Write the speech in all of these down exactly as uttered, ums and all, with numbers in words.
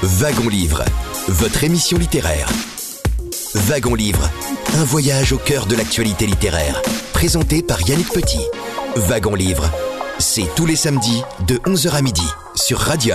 Wagon Livre, votre émission littéraire. Wagon Livre, un voyage au cœur de l'actualité littéraire. Présenté par Yannick Petit. Wagon Livre, c'est tous les samedis de onze heures à midi sur Radion.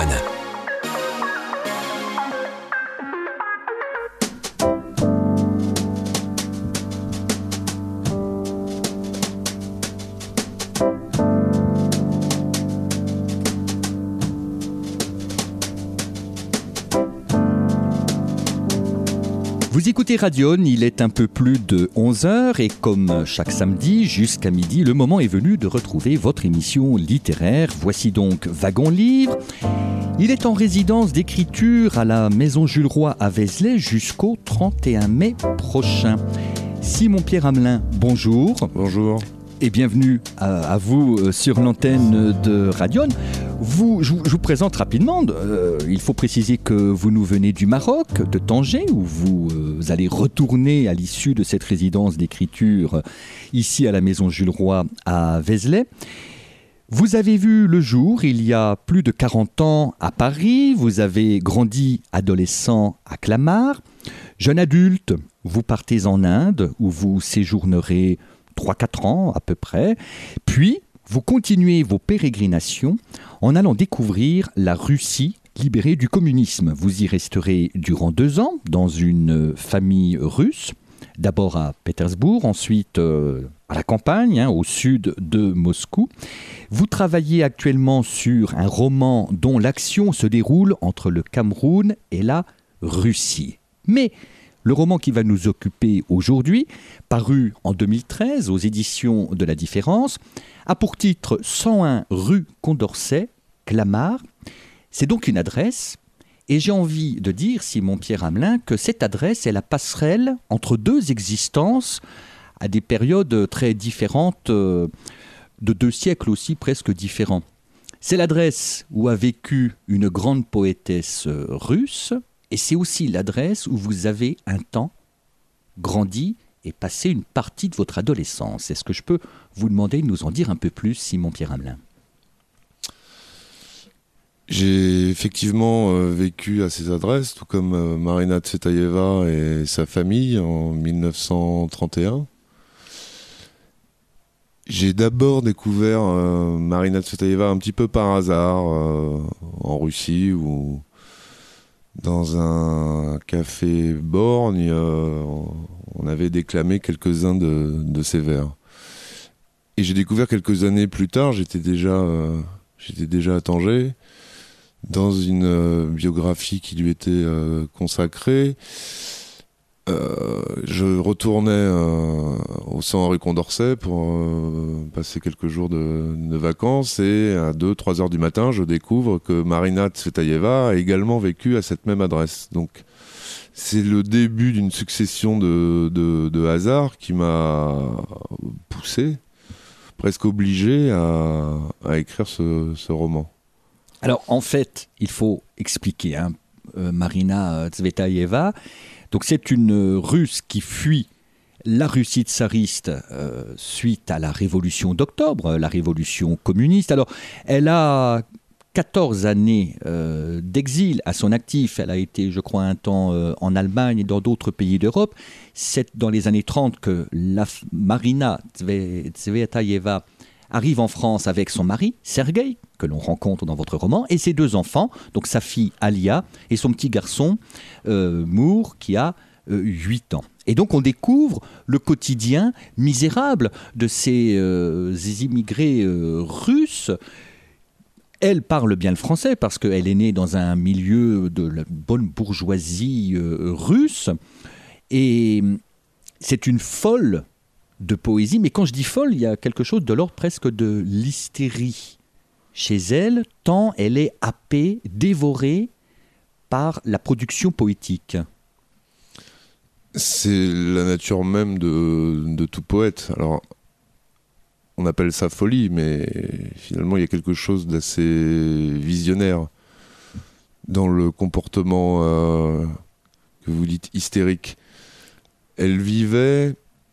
Vous écoutez Radion, il est un peu plus de onze heures et comme chaque samedi jusqu'à midi, le moment est venu de retrouver votre émission littéraire. Voici donc Wagon Livre. Il est en résidence d'écriture à la Maison Jules Roy à Vézelay jusqu'au trente et un mai prochain. Simon-Pierre Hamelin, bonjour. Bonjour. Et bienvenue à, à vous sur l'antenne de Radion. Vous, je, je vous présente rapidement. Euh, il faut préciser que vous nous venez du Maroc, de Tanger, où vous, euh, vous allez retourner à l'issue de cette résidence d'écriture ici à la Maison Jules Roy à Vézelay. Vous avez vu le jour il y a plus de quarante ans à Paris. Vous avez grandi adolescent à Clamart. Jeune adulte, vous partez en Inde où vous séjournerez trois à quatre ans à peu près. Puis, vous continuez vos pérégrinations en allant découvrir la Russie libérée du communisme. Vous y resterez durant deux ans dans une famille russe, d'abord à Pétersbourg, ensuite euh, à la campagne, hein, au sud de Moscou. Vous travaillez actuellement sur un roman dont l'action se déroule entre le Cameroun et la Russie. Mais le roman qui va nous occuper aujourd'hui, paru en deux mille treize aux éditions de La Différence, a pour titre cent un rue Condorcet, Clamart. C'est donc une adresse, et j'ai envie de dire, Simon-Pierre Hamelin, que cette adresse est la passerelle entre deux existences à des périodes très différentes, de deux siècles aussi presque différents. C'est l'adresse où a vécu une grande poétesse russe, et c'est aussi l'adresse où vous avez un temps grandi et passé une partie de votre adolescence. Est-ce que je peux vous demander de nous en dire un peu plus, Simon-Pierre Hamelin ? J'ai effectivement euh, vécu à ces adresses, tout comme euh, Marina Tsvetaeva et sa famille en mille neuf cent trente et un. J'ai d'abord découvert euh, Marina Tsvetaeva un petit peu par hasard euh, en Russie, où dans un café borgne, euh, on avait déclamé quelques-uns de, de ses vers. Et j'ai découvert quelques années plus tard, j'étais déjà, euh, j'étais déjà à Tanger, dans une euh, biographie qui lui était euh, consacrée. Euh, je retournais euh, au cent rue Condorcet pour euh, passer quelques jours de, de vacances, et à deux trois heures du matin, je découvre que Marina Tsvetaeva a également vécu à cette même adresse. Donc c'est le début d'une succession de, de, de hasards qui m'a poussé, presque obligé à, à écrire ce, ce roman. Alors en fait, il faut expliquer, hein, euh, Marina Tsvetaeva. Donc c'est une Russe qui fuit la Russie tsariste euh, suite à la révolution d'octobre, la révolution communiste. Alors elle a quatorze années euh, d'exil à son actif. Elle a été, je crois, un temps euh, en Allemagne et dans d'autres pays d'Europe. C'est dans les années trente que la Marina Tsvetaeva arrive en France avec son mari, Sergueï, que l'on rencontre dans votre roman, et ses deux enfants, donc sa fille Alia et son petit garçon euh, Mour, qui a euh, huit ans. Et donc on découvre le quotidien misérable de ces euh, immigrés euh, russes. Elle parle bien le français parce qu'elle est née dans un milieu de la bonne bourgeoisie euh, russe, et c'est une folle de poésie, mais quand je dis folle, il y a quelque chose de l'ordre presque de l'hystérie chez elle, tant elle est happée, dévorée par la production poétique. C'est la nature même de, de tout poète. Alors, on appelle ça folie, mais finalement, il y a quelque chose d'assez visionnaire dans le comportement euh, que vous dites hystérique. Elle vivait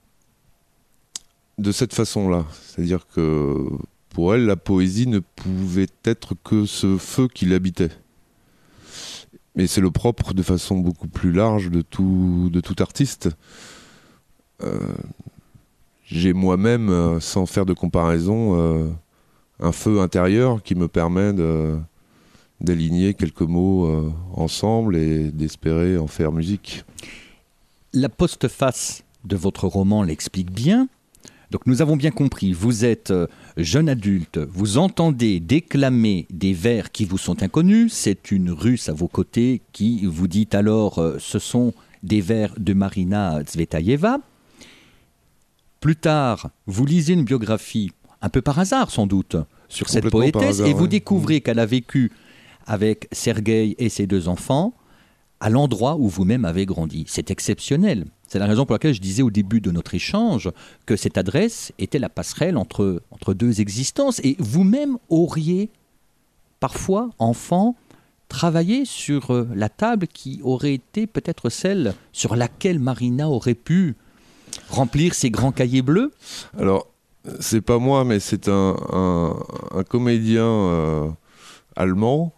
de cette façon-là. C'est-à-dire que pour elle, la poésie ne pouvait être que ce feu qui l'habitait. Mais c'est le propre de façon beaucoup plus large de tout, de tout artiste. Euh, j'ai moi-même, euh, sans faire de comparaison, euh, un feu intérieur qui me permet de, d'aligner quelques mots euh, ensemble et d'espérer en faire musique. La postface de votre roman l'explique bien. Donc nous avons bien compris, vous êtes euh, jeune adulte, vous entendez déclamer des vers qui vous sont inconnus, c'est une Russe à vos côtés qui vous dit alors euh, ce sont des vers de Marina Tsvetaeva. Plus tard, vous lisez une biographie, un peu par hasard sans doute, sur cette poétesse hasard, et vous ouais. découvrez qu'elle a vécu avec Sergueï et ses deux enfants à l'endroit où vous-même avez grandi. C'est exceptionnel. C'est la raison pour laquelle je disais au début de notre échange que cette adresse était la passerelle entre, entre deux existences. Et vous-même auriez, parfois, enfant, travaillé sur la table qui aurait été peut-être celle sur laquelle Marina aurait pu remplir ses grands cahiers bleus. Alors, c'est pas moi, mais c'est un, un, un comédien euh, allemand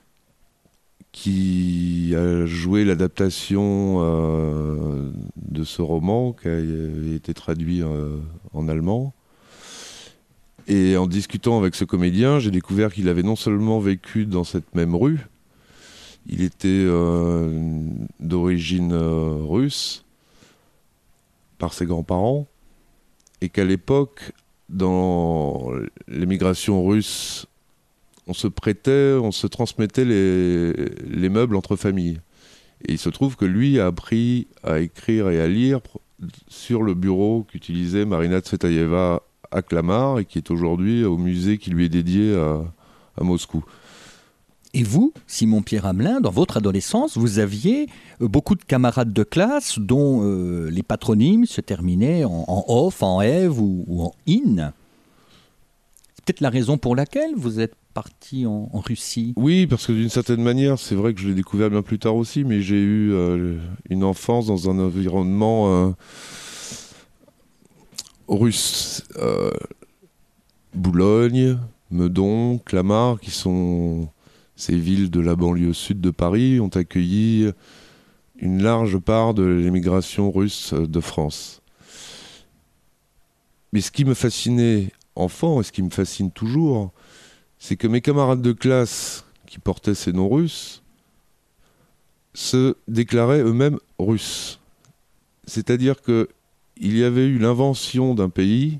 qui a joué l'adaptation euh, de ce roman qui a été traduit euh, en allemand. Et en discutant avec ce comédien, j'ai découvert qu'il avait non seulement vécu dans cette même rue, il était euh, d'origine euh, russe par ses grands-parents, et qu'à l'époque, dans l'émigration russe, on se prêtait, on se transmettait les, les meubles entre familles. Et il se trouve que lui a appris à écrire et à lire sur le bureau qu'utilisait Marina Tsvetaeva à Clamart et qui est aujourd'hui au musée qui lui est dédié à, à Moscou. Et vous, Simon-Pierre Hamelin, dans votre adolescence, vous aviez beaucoup de camarades de classe dont euh, les patronymes se terminaient en, en off, en ev ou, ou en in. C'est peut-être la raison pour laquelle vous êtes parti en, en Russie. Oui, parce que d'une certaine manière, c'est vrai que je l'ai découvert bien plus tard aussi, mais j'ai eu euh, une enfance dans un environnement euh, russe. Euh, Boulogne, Meudon, Clamart, qui sont ces villes de la banlieue sud de Paris, ont accueilli une large part de l'émigration russe de France. Mais ce qui me fascinait enfant, et ce qui me fascine toujours, c'est que mes camarades de classe qui portaient ces noms russes se déclaraient eux-mêmes russes. C'est-à-dire qu'il y avait eu l'invention d'un pays,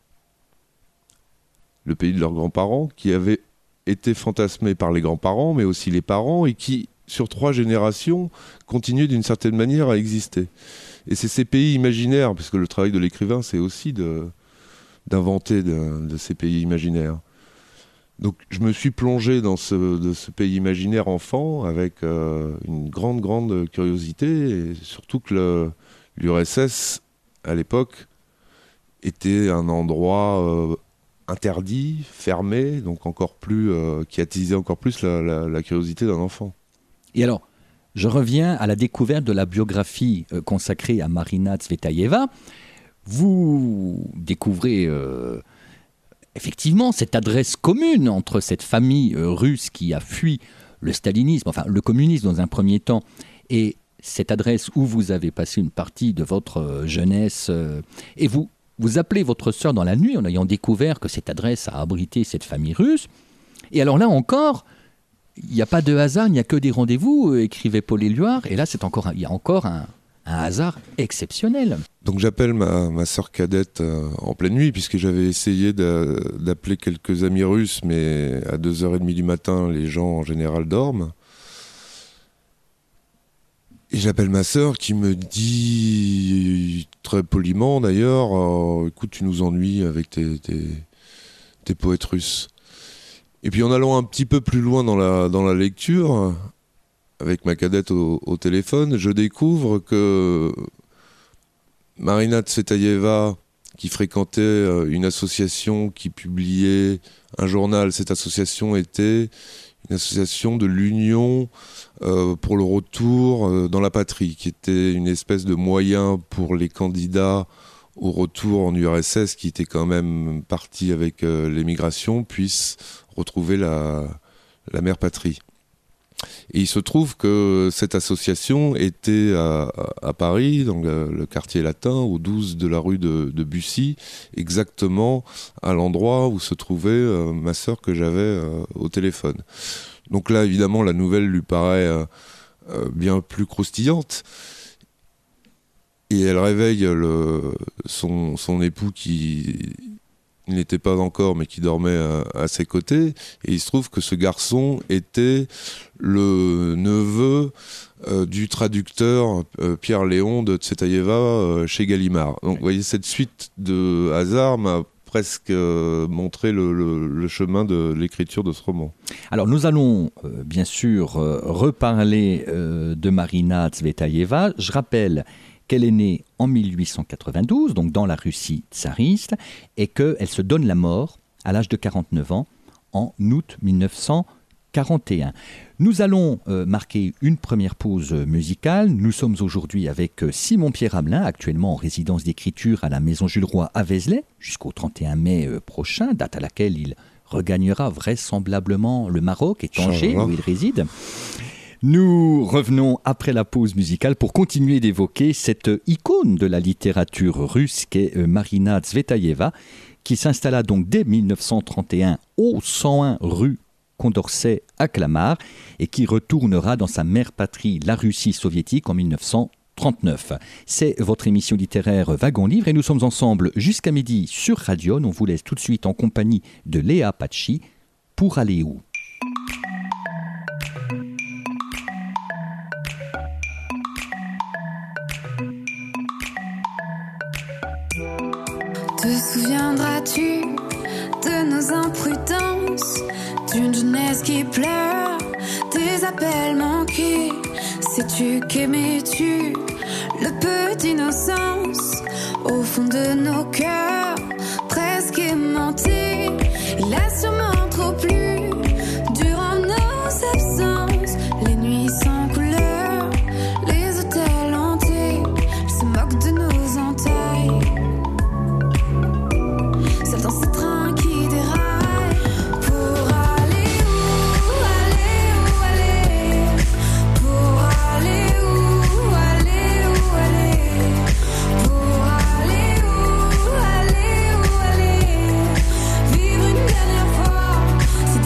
le pays de leurs grands-parents, qui avait été fantasmé par les grands-parents, mais aussi les parents, et qui, sur trois générations, continuait d'une certaine manière à exister. Et c'est ces pays imaginaires, parce que le travail de l'écrivain, c'est aussi de, d'inventer de, de ces pays imaginaires. Donc je me suis plongé dans ce, de ce pays imaginaire enfant avec euh, une grande, grande curiosité, et surtout que le, l'U R S S, à l'époque, était un endroit euh, interdit, fermé, donc encore plus, euh, qui attisait encore plus la, la, la curiosité d'un enfant. Et alors, je reviens à la découverte de la biographie euh, consacrée à Marina Tsvetaeva. Vous découvrez... Euh, Effectivement, cette adresse commune entre cette famille euh, russe qui a fui le stalinisme, enfin le communisme dans un premier temps, et cette adresse où vous avez passé une partie de votre euh, jeunesse, euh, et vous, vous appelez votre sœur dans la nuit en ayant découvert que cette adresse a abrité cette famille russe. Et alors là encore, il n'y a pas de hasard, il n'y a que des rendez-vous, euh, écrivait Paul Éluard, et là c'est encore, il y a encore un... un hasard exceptionnel. Donc j'appelle ma, ma sœur cadette euh, en pleine nuit, puisque j'avais essayé de, d'appeler quelques amis russes, mais à deux heures trente du matin, les gens en général dorment. Et j'appelle ma sœur qui me dit, très poliment d'ailleurs, euh, écoute, tu nous ennuies avec tes, tes, tes poètes russes. Et puis en allant un petit peu plus loin dans la, dans la lecture, avec ma cadette au, au téléphone, je découvre que Marina Tsvetaeva, qui fréquentait une association qui publiait un journal, cette association était une association de l'Union euh, pour le retour euh, dans la patrie, qui était une espèce de moyen pour les candidats au retour en U R S S, qui étaient quand même partis avec euh, l'émigration, puissent retrouver la, la mère patrie. Et il se trouve que cette association était à, à Paris, dans le, le quartier latin, au douze de la rue de, de Bussy, exactement à l'endroit où se trouvait euh, ma sœur que j'avais euh, au téléphone. Donc là, évidemment, la nouvelle lui paraît euh, euh, bien plus croustillante. Et elle réveille le, son, son époux qui il n'était pas encore, mais qui dormait à, à ses côtés. Et il se trouve que ce garçon était le neveu euh, du traducteur euh, Pierre Léon de Tsvetaeva euh, chez Gallimard. Donc, vous voyez, cette suite de hasards m'a presque euh, montré le, le, le chemin de l'écriture de ce roman. Alors, nous allons euh, bien sûr euh, reparler euh, de Marina Tsvetaeva. Je rappelle qu'elle est née en mille huit cent quatre-vingt-douze, donc dans la Russie tsariste, et qu'elle se donne la mort à l'âge de quarante-neuf ans en août mille neuf cent quarante et un. Nous allons euh, marquer une première pause musicale. Nous sommes aujourd'hui avec Simon-Pierre Hamelin, actuellement en résidence d'écriture à la Maison Jules Roy à Vézelay, jusqu'au trente et un mai euh, prochain, date à laquelle il regagnera vraisemblablement le Maroc et Tanger, où il réside. Nous revenons après la pause musicale pour continuer d'évoquer cette icône de la littérature russe qu'est Marina Tsvetaeva, qui s'installa donc dès mille neuf cent trente et un au cent un rue Condorcet à Clamart et qui retournera dans sa mère patrie, la Russie soviétique, en mille neuf cent trente-neuf. C'est votre émission littéraire Wagon Livre et nous sommes ensemble jusqu'à midi sur Radion. On vous laisse tout de suite en compagnie de Léa Pachi. Pour aller où ? Te souviendras-tu de nos imprudences, d'une jeunesse qui pleure, des appels manqués? Sais-tu qu'aimais-tu le peu d'innocence au fond de nos cœurs, presque aimantés? Il a sûrement trop plu durant nos absences, les nuits sans couleur, les hôtels hantés. Il se moque de nos entailles. Dans ce train qui déraille. Pour aller où, aller où, aller. Pour aller où, aller où, aller. Pour aller où, aller où, aller. Vivre une dernière fois, c'est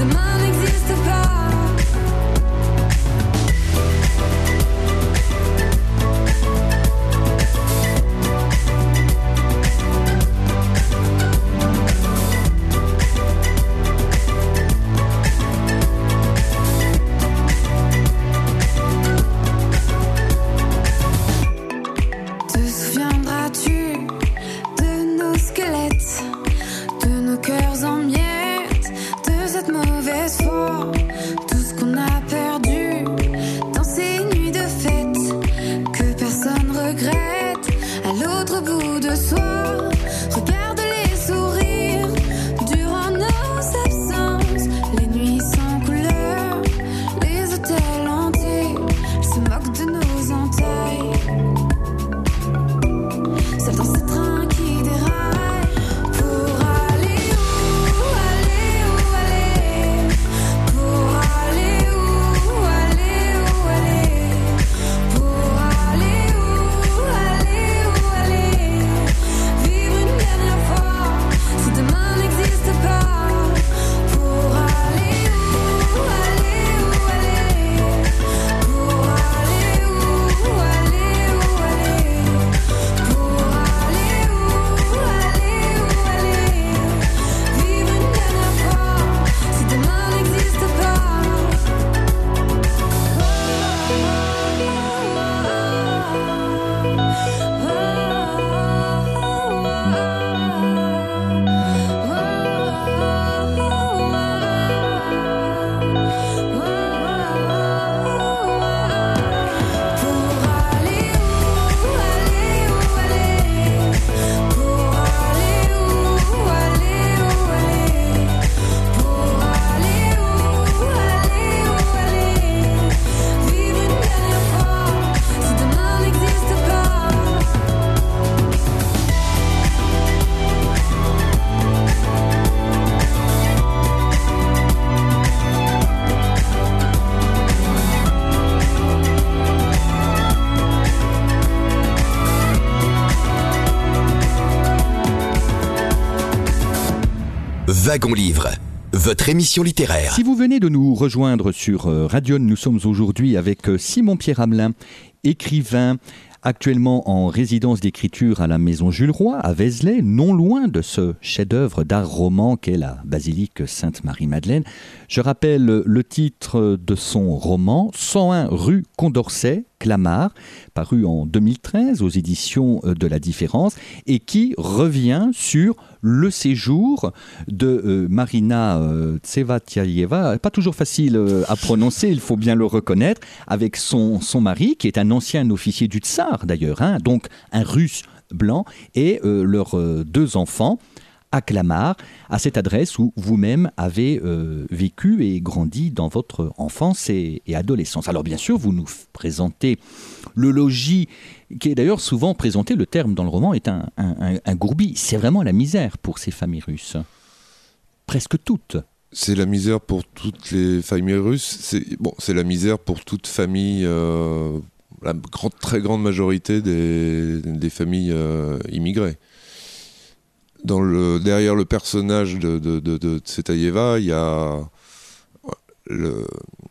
Wagon Livre, votre émission littéraire. Si vous venez de nous rejoindre sur Radion, nous sommes aujourd'hui avec Simon-Pierre Hamelin, écrivain, actuellement en résidence d'écriture à la Maison Jules Roy, à Vézelay, non loin de ce chef-d'œuvre d'art roman qu'est la basilique Sainte-Marie-Madeleine. Je rappelle le titre de son roman, cent un rue Condorcet, Clamart, paru en deux mille treize aux éditions de La Différence, et qui revient sur le séjour de euh, Marina euh, Tsevatiaeva, pas toujours facile euh, à prononcer, il faut bien le reconnaître, avec son, son mari, qui est un ancien officier du Tsar d'ailleurs, hein, donc un russe blanc, et euh, leurs euh, deux enfants, à Clamart, à cette adresse où vous-même avez euh, vécu et grandi dans votre enfance et, et adolescence. Alors bien sûr, vous nous présentez le logis, qui est d'ailleurs souvent présenté, le terme dans le roman est un, un, un, un gourbi. C'est vraiment la misère pour ces familles russes. Presque toutes. C'est la misère pour toutes les familles russes. C'est, bon, c'est la misère pour toute famille, euh, la grande, très grande majorité des, des familles euh, immigrées. Dans le, derrière le personnage de, de, de, de Tsvetaeva, il y a le,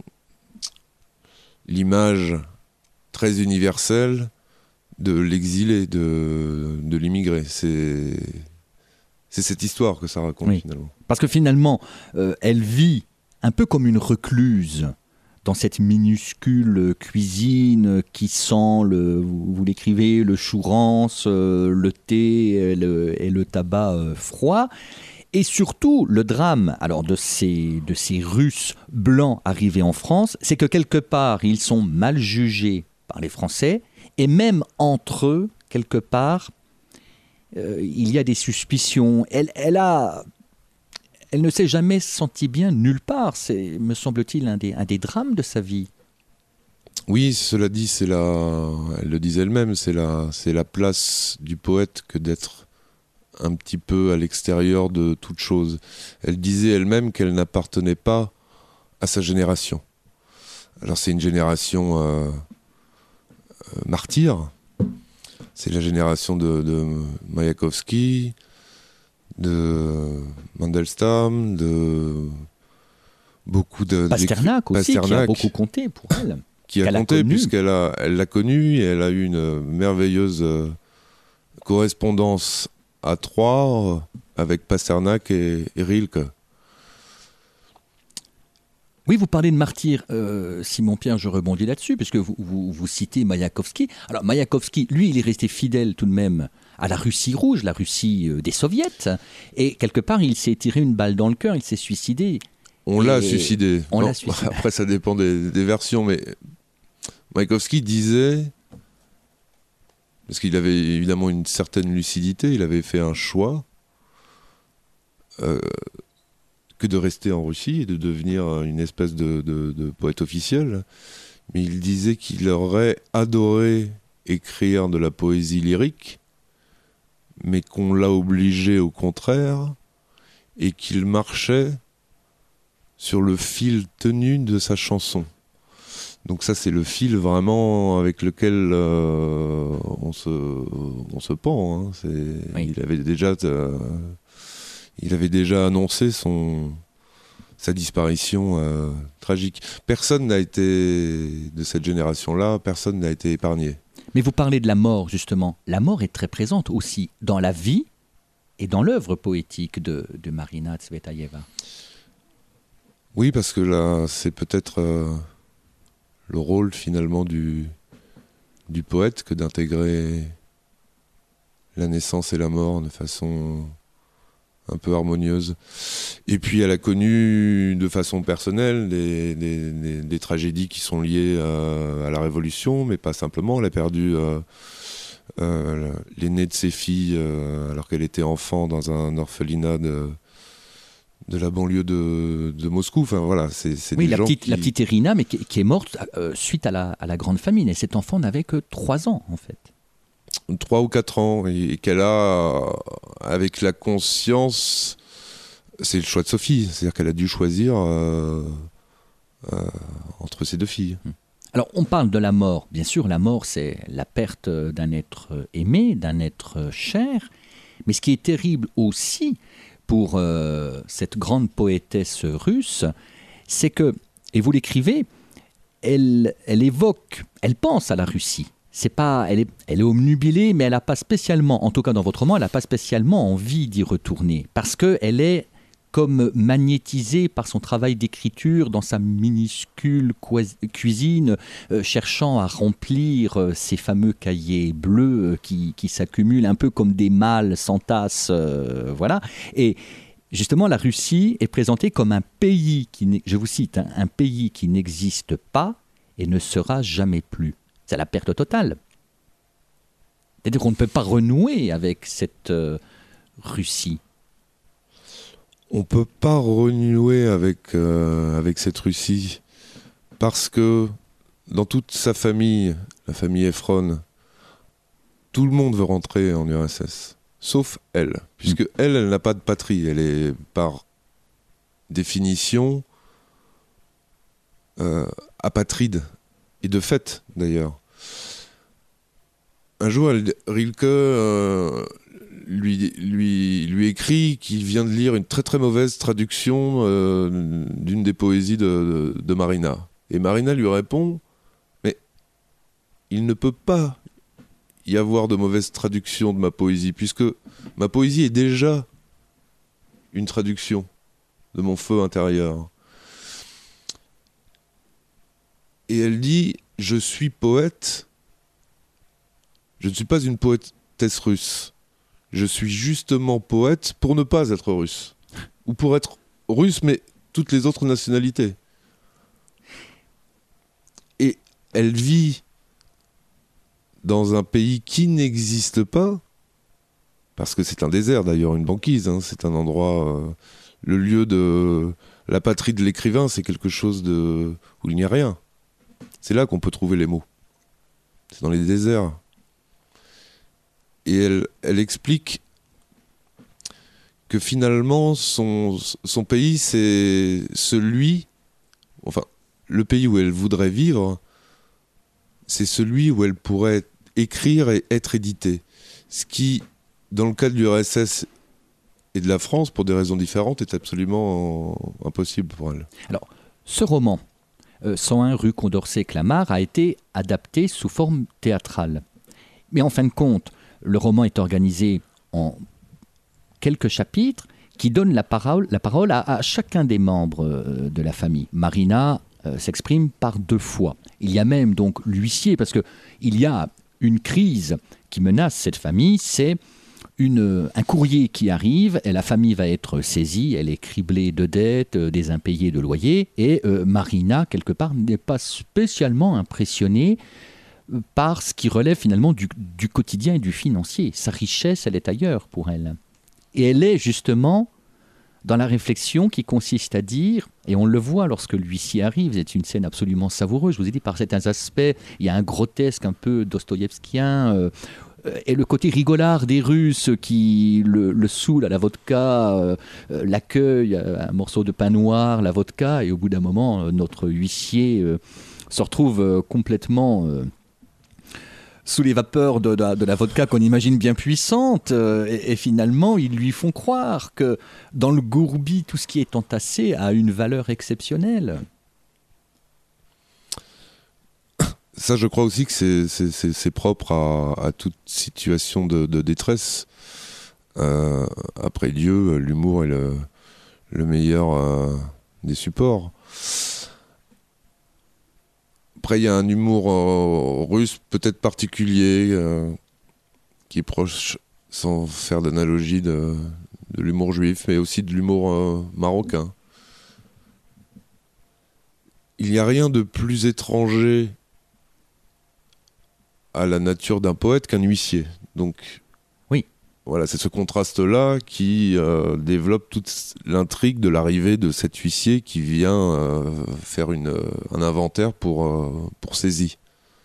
l'image très universelle de l'exilé, de, de l'immigré. C'est, c'est cette histoire que ça raconte, oui. Finalement. Parce que finalement, euh, elle vit un peu comme une recluse dans cette minuscule cuisine qui sent, le, vous l'écrivez, le chou rance, euh, le thé et le, et le tabac euh, froid. Et surtout, le drame alors, de, ces, de ces Russes blancs arrivés en France, c'est que quelque part, ils sont mal jugés par les Français, et même entre eux, quelque part, euh, il y a des suspicions. Elle, elle a... Elle ne s'est jamais sentie bien nulle part. C'est, me semble-t-il, un des, un des drames de sa vie. Oui, cela dit, c'est la, elle le disait elle-même, c'est la, c'est la place du poète que d'être un petit peu à l'extérieur de toute chose. Elle disait elle-même qu'elle n'appartenait pas à sa génération. Alors c'est une génération euh, euh, martyre. C'est la génération de, de Mayakovsky, de Mandelstam, de beaucoup de... Pasternak aussi, Pasternak, qui a beaucoup compté pour elle. Qui a compté, puisqu'elle a, elle l'a connu, et elle a eu une merveilleuse euh, correspondance à Troyes avec Pasternak et, et Rilke. Oui, vous parlez de martyr, euh, Simon-Pierre, je rebondis là-dessus, puisque vous, vous, vous citez Mayakovsky. Alors Mayakovsky, lui, il est resté fidèle tout de même à la Russie rouge, la Russie des soviets, et quelque part, il s'est tiré une balle dans le cœur, il s'est suicidé. On l'a suicidé. On non, l'a suicidé. Après, ça dépend des, des versions, mais Mayakovsky disait, parce qu'il avait évidemment une certaine lucidité, il avait fait un choix, euh, que de rester en Russie et de devenir une espèce de, de, de poète officiel, mais il disait qu'il aurait adoré écrire de la poésie lyrique, mais qu'on l'a obligé au contraire, et qu'il marchait sur le fil tenu de sa chanson. Donc ça, c'est le fil vraiment avec lequel euh, on, se, on se pend. Hein. C'est, oui. il, avait déjà, euh, il avait déjà annoncé son, sa disparition euh, tragique. Personne n'a été, de cette génération-là, personne n'a été épargné. Mais vous parlez de la mort, justement. La mort est très présente aussi dans la vie et dans l'œuvre poétique de, de Marina Tsvetaeva. Oui, parce que là, c'est peut-être euh, le rôle finalement du, du poète que d'intégrer la naissance et la mort de façon un peu harmonieuse. Et puis elle a connu de façon personnelle des, des, des, des tragédies qui sont liées à, à la Révolution, mais pas simplement. Elle a perdu euh, euh, l'aînée de ses filles euh, alors qu'elle était enfant dans un orphelinat de, de la banlieue de, de Moscou. Enfin voilà, c'est, c'est oui, des la gens petite, qui... la petite Irina, mais qui, qui est morte euh, suite à la, à la grande famine. Et cet enfant n'avait que trois ans, en fait. Trois ou quatre ans, et, et qu'elle a, avec la conscience, c'est le choix de Sophie, c'est-à-dire qu'elle a dû choisir euh, euh, entre ses deux filles. Alors on parle de la mort, bien sûr la mort c'est la perte d'un être aimé, d'un être cher, mais ce qui est terrible aussi pour euh, cette grande poétesse russe, c'est que, et vous l'écrivez, elle, elle évoque, elle pense à la Russie. C'est pas, elle est, elle est obnubilée, mais elle n'a pas spécialement, en tout cas dans votre roman, elle n'a pas spécialement envie d'y retourner, parce qu'elle est comme magnétisée par son travail d'écriture dans sa minuscule cuisine, euh, cherchant à remplir euh, ces fameux cahiers bleus euh, qui, qui s'accumulent un peu comme des mâles s'entassent, euh, voilà. Et justement, la Russie est présentée comme un pays qui, je vous cite, hein, un pays qui n'existe pas et ne sera jamais plus. C'est la perte totale. C'est-à-dire qu'on ne peut pas renouer avec cette euh, Russie. On ne peut pas renouer avec, euh, avec cette Russie parce que dans toute sa famille, la famille Efron, tout le monde veut rentrer en U R S S, sauf elle. Puisque mmh. elle, elle n'a pas de patrie. Elle est par définition euh, apatride. Et de fait, d'ailleurs. Un jour, elle, Rilke euh, lui, lui, lui écrit qu'il vient de lire une très très mauvaise traduction euh, d'une des poésies de, de, de Marina. Et Marina lui répond « Mais il ne peut pas y avoir de mauvaise traduction de ma poésie, puisque ma poésie est déjà une traduction de mon feu intérieur. » Et elle dit « Je suis poète, je ne suis pas une poétesse russe. Je suis justement poète pour ne pas être russe. Ou pour être russe, mais toutes les autres nationalités. » Et elle vit dans un pays qui n'existe pas, parce que c'est un désert d'ailleurs, une banquise, hein, c'est un endroit... Euh, le lieu de... La patrie de l'écrivain, c'est quelque chose de, où il n'y a rien. C'est là qu'on peut trouver les mots. C'est dans les déserts. Et elle, elle explique que finalement, son, son pays, c'est celui... Enfin, le pays où elle voudrait vivre, c'est celui où elle pourrait écrire et être éditée. Ce qui, dans le cas de l'U R S S et de la France, pour des raisons différentes, est absolument impossible pour elle. Alors, ce roman... Euh, cent un rue Condorcet-Clamart a été adapté sous forme théâtrale. Mais en fin de compte, le roman est organisé en quelques chapitres qui donnent la parole, la parole à, à chacun des membres euh, de la famille. Marina euh, s'exprime par deux fois. Il y a même donc l'huissier, parce qu'il y a une crise qui menace cette famille, c'est Une, un courrier qui arrive, et la famille va être saisie, elle est criblée de dettes, euh, des impayés de loyers, et euh, Marina, quelque part, n'est pas spécialement impressionnée euh, par ce qui relève finalement du, du quotidien et du financier. Sa richesse, elle est ailleurs pour elle. Et elle est justement dans la réflexion qui consiste à dire, et on le voit lorsque l'huissier arrive, c'est une scène absolument savoureuse, je vous ai dit, par certains aspects, il y a un grotesque un peu dostoïevskien, euh, et le côté rigolard des Russes qui le, le saoulent à la vodka, euh, l'accueille à un morceau de pain noir, la vodka, et au bout d'un moment, euh, notre huissier euh, se retrouve euh, complètement euh, sous les vapeurs de, de, de la vodka qu'on imagine bien puissante, euh, et, et finalement, ils lui font croire que dans le gourbi, tout ce qui est entassé a une valeur exceptionnelle. Ça, je crois aussi que c'est, c'est, c'est, c'est propre à, à toute situation de, de détresse. Euh, après Dieu, l'humour est le, le meilleur euh, des supports. Après, il y a un humour euh, russe peut-être particulier, euh, qui est proche, sans faire d'analogie, de, de l'humour juif, mais aussi de l'humour euh, marocain. Il n'y a rien de plus étranger à la nature d'un poète qu'un huissier. Donc, oui. Voilà, c'est ce contraste-là qui euh, développe toute l'intrigue de l'arrivée de cet huissier qui vient euh, faire une, euh, un inventaire pour, euh, pour saisie.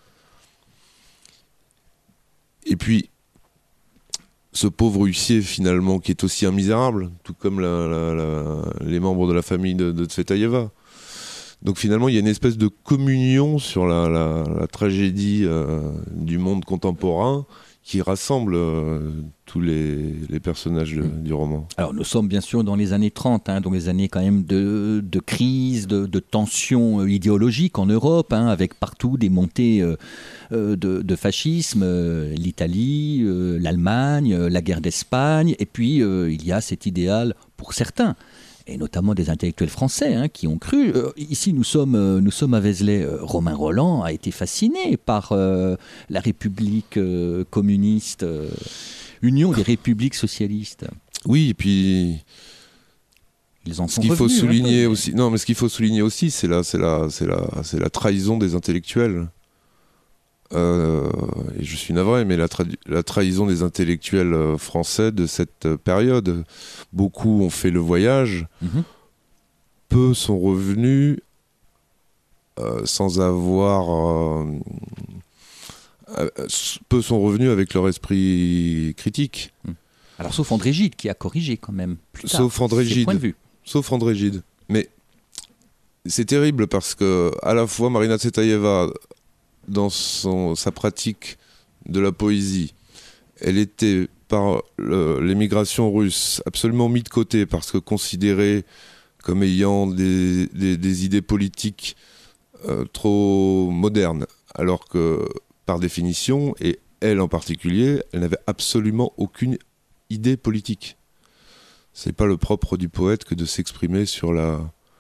Et puis, ce pauvre huissier, finalement, qui est aussi un misérable, tout comme la, la, la, les membres de la famille de, de Tsvetaeva. Donc finalement, il y a une espèce de communion sur la, la, la tragédie euh, du monde contemporain qui rassemble euh, tous les, les personnages de, du roman. Alors nous sommes bien sûr dans les années trente, hein, donc les années quand même de, de crise, de, de tensions idéologiques en Europe, hein, avec partout des montées euh, de, de fascisme, euh, l'Italie, euh, l'Allemagne, euh, la guerre d'Espagne, et puis euh, il y a cet idéal pour certains, et notamment des intellectuels français hein, qui ont cru. Euh, ici, nous sommes, euh, nous sommes à Vézelay. Euh, Romain Rolland a été fasciné par euh, la République euh, communiste, euh, Union des républiques socialistes. Oui, et puis ils en ce sont qu'il faut revenus, souligner hein, aussi. Non, mais ce qu'il faut souligner aussi, c'est la, c'est la, c'est la, c'est la trahison des intellectuels. Euh, et je suis navré, mais la, tra- la trahison des intellectuels euh, français de cette euh, période. Beaucoup ont fait le voyage, mm-hmm. peu sont revenus euh, sans avoir... Euh, euh, peu sont revenus avec leur esprit critique. Mm. Alors sauf André Gide qui a corrigé quand même plus tard. Sauf André Gide. Point de vue. Sauf André Gide. Mais c'est terrible parce que à la fois Marina Tsvetaeva, dans son, sa pratique de la poésie, elle était par le, l'émigration russe absolument mise de côté parce que considérée comme ayant des, des, des idées politiques euh, trop modernes, alors que par définition, et elle en particulier, elle n'avait absolument aucune idée politique. C'est pas le propre du poète que de s'exprimer sur la,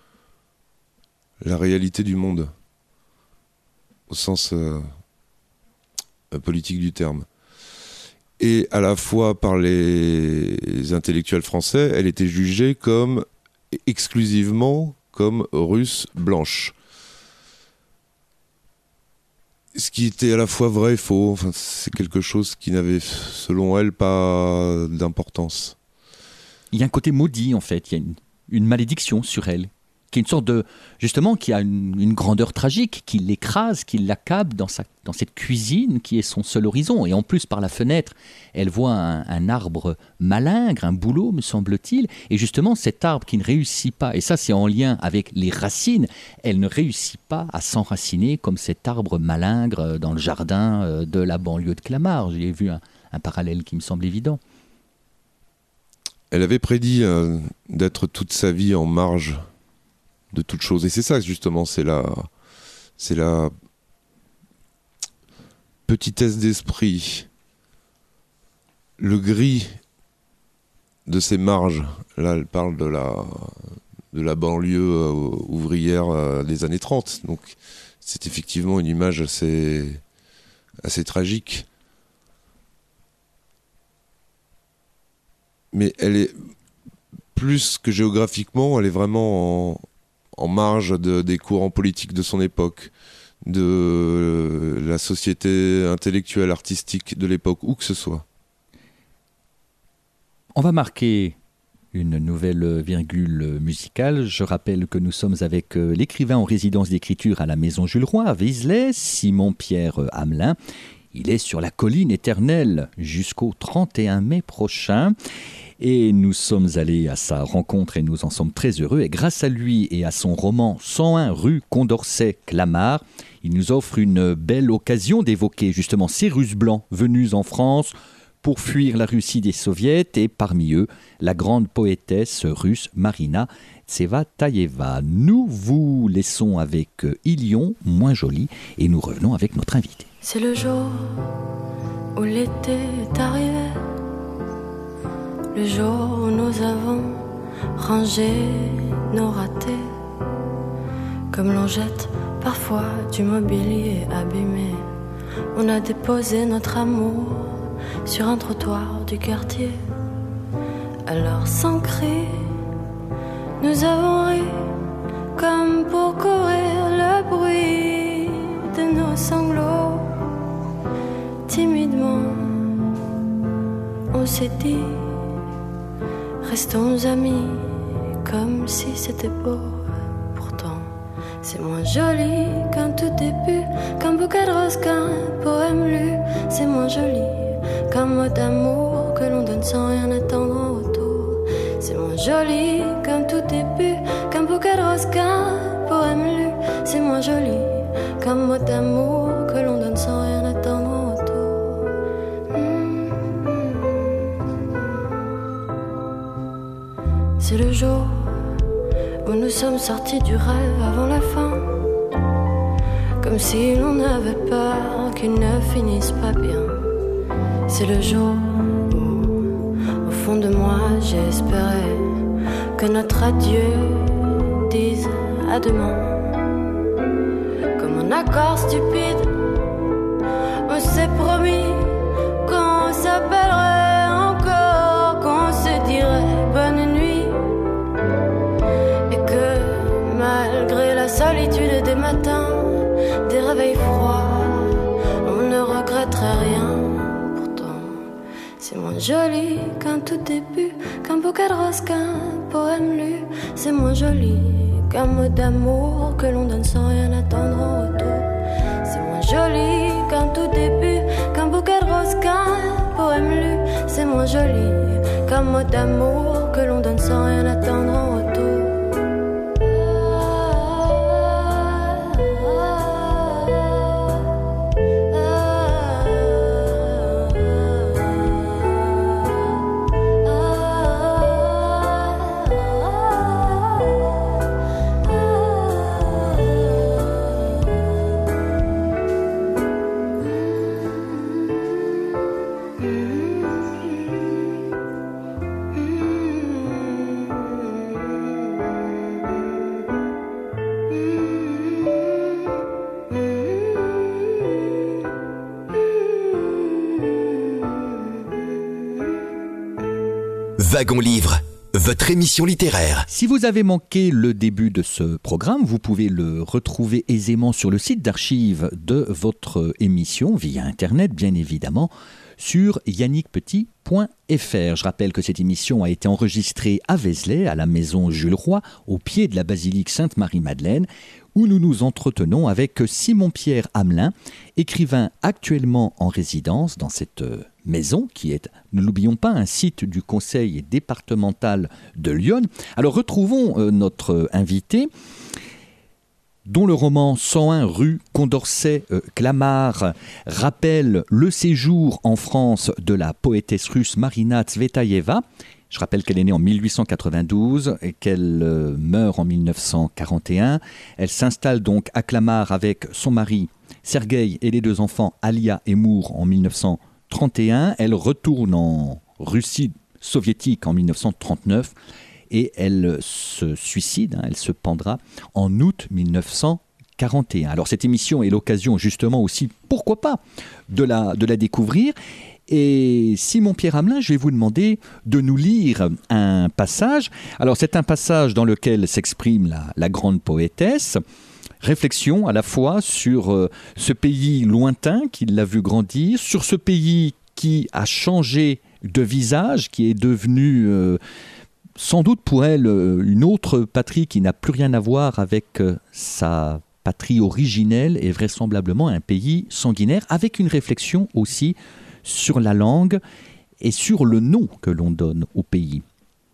la réalité du monde, au sens euh, politique du terme. Et à la fois par les, les intellectuels français, elle était jugée comme exclusivement comme russe blanche. Ce qui était à la fois vrai et faux. Enfin, c'est quelque chose qui n'avait, selon elle, pas d'importance. Il y a un côté maudit, en fait. Il y a une, une malédiction sur elle, qui est une sorte de... Justement, qui a une, une grandeur tragique, qui l'écrase, qui l'accable dans, sa, dans cette cuisine qui est son seul horizon. Et en plus, par la fenêtre, elle voit un, un arbre malingre, un bouleau, me semble-t-il. Et justement, cet arbre qui ne réussit pas, et ça, c'est en lien avec les racines, elle ne réussit pas à s'enraciner comme cet arbre malingre dans le jardin de la banlieue de Clamart. J'ai vu un, un parallèle qui me semble évident. Elle avait prédit euh, d'être toute sa vie en marge de toute chose. Et c'est ça, justement, c'est la, c'est la petitesse d'esprit, le gris de ces marges. Là, elle parle de la, de la banlieue euh, ouvrière euh, des années trente. Donc, c'est effectivement une image assez, assez tragique. Mais elle est, plus que géographiquement, elle est vraiment en, en marge de, des courants politiques de son époque, de la société intellectuelle, artistique de l'époque, où que ce soit. On va marquer une nouvelle virgule musicale. Je rappelle que nous sommes avec l'écrivain en résidence d'écriture à la Maison Jules Roy, à Vézelay, Simon-Pierre Hamelin. Il est sur la colline éternelle jusqu'au trente et un mai prochain. Et nous sommes allés à sa rencontre et nous en sommes très heureux. Et grâce à lui et à son roman cent un rue Condorcet Clamart, il nous offre une belle occasion d'évoquer justement ces Russes blancs venus en France pour fuir la Russie des Soviets et parmi eux, la grande poétesse russe Marina Tsvetaeva. Nous vous laissons avec Ilion, moins joli, et nous revenons avec notre invité. C'est le jour où l'été est arrivé, le jour où nous avons rangé nos ratés, comme l'on jette parfois du mobilier abîmé. On a déposé notre amour sur un trottoir du quartier. Alors sans cri, nous avons ri comme pour courir le bruit de nos sanglots. Timidement, on s'est dit, restons amis, comme si c'était beau. Pourtant, c'est moins joli qu'un tout début, qu'un bouquet de roses, qu'un poème lu. C'est moins joli qu'un mot d'amour que l'on donne sans rien attendre en retour. C'est moins joli qu'un tout début, qu'un bouquet de roses, qu'un poème lu. joli qu'un mot d'amour que l'on donne sans rien attendre en retour. Mmh. C'est le jour où nous sommes sortis du rêve avant la fin, comme si l'on avait peur qu'il ne finisse pas bien. C'est le jour où, au fond de moi, j'espérais que notre adieu dise à demain. Comme un accord stupide, on s'est promis qu'on s'appellerait encore, qu'on se dirait bonne nuit, et que malgré la solitude des matins, des réveils froids, on ne regretterait rien. Pourtant, c'est moins joli qu'un tout début, qu'un bouquet de roses, qu'un poème lu. C'est moins joli qu'un mot d'amour que l'on donne sans rien attendre en retour. C'est moins joli qu'un tout début, qu'un bouquet de roses, qu'un poème lu. C'est moins joli qu'un mot d'amour que l'on donne sans rien attendre en retour. Wagon Livre, votre émission littéraire. Si vous avez manqué le début de ce programme, vous pouvez le retrouver aisément sur le site d'archives de votre émission, via Internet bien évidemment, sur yannick petit point f r. Je rappelle que cette émission a été enregistrée à Vézelay, à la maison Jules Roy, au pied de la basilique Sainte-Marie-Madeleine, où nous nous entretenons avec Simon-Pierre Hamelin, écrivain actuellement en résidence dans cette maison, qui est, ne l'oublions pas, un site du conseil départemental de Lyon. Alors retrouvons euh, notre invité, dont le roman cent un rue Condorcet euh, Clamart rappelle le séjour en France de la poétesse russe Marina Tsvetaeva. Je rappelle qu'elle est née en mille huit cent quatre-vingt-douze et qu'elle euh, meurt en mille neuf cent quarante et un. Elle s'installe donc à Clamart avec son mari Sergueï et les deux enfants Alia et Mour en mille neuf cent trente et un. Elle retourne en Russie soviétique en mille neuf cent trente-neuf et elle se suicide, hein, elle se pendra en août mille neuf cent quarante et un. Alors cette émission est l'occasion justement aussi, pourquoi pas, de la, de la découvrir. Et Simon-Pierre Hamelin, je vais vous demander de nous lire un passage. Alors c'est un passage dans lequel s'exprime la, la grande poétesse. Réflexion à la fois sur euh, ce pays lointain qui l'a vu grandir, sur ce pays qui a changé de visage, qui est devenu euh, sans doute pour elle euh, une autre patrie qui n'a plus rien à voir avec euh, sa patrie originelle et vraisemblablement un pays sanguinaire, avec une réflexion aussi sur la langue et sur le nom que l'on donne au pays.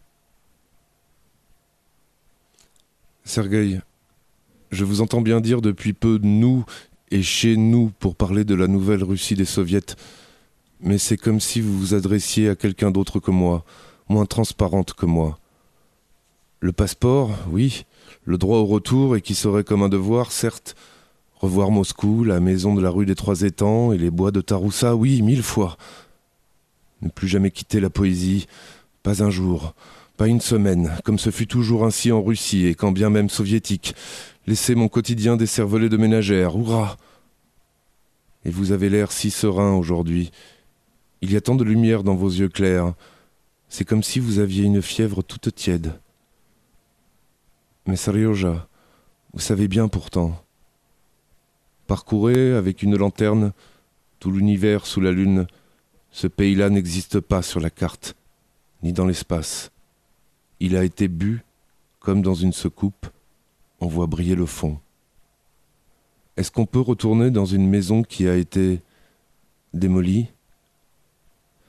Sergueï, je vous entends bien dire depuis peu « nous » et « chez nous » pour parler de la nouvelle Russie des soviets. Mais c'est comme si vous vous adressiez à quelqu'un d'autre que moi, moins transparente que moi. Le passeport, oui, le droit au retour et qui serait comme un devoir, certes. Revoir Moscou, la maison de la rue des Trois Étangs et les bois de Taroussa, oui, mille fois. Ne plus jamais quitter la poésie, pas un jour, pas une semaine, comme ce fut toujours ainsi en Russie et quand bien même soviétique. Laisser mon quotidien décervelé de ménagère, hurrah! Et vous avez l'air si serein aujourd'hui. Il y a tant de lumière dans vos yeux clairs. C'est comme si vous aviez une fièvre toute tiède. Mais Sarioja, vous savez bien pourtant. Parcourez avec une lanterne tout l'univers sous la lune. Ce pays-là n'existe pas sur la carte, ni dans l'espace. Il a été bu, comme dans une secoupe, on voit briller le fond. Est-ce qu'on peut retourner dans une maison qui a été démolie ?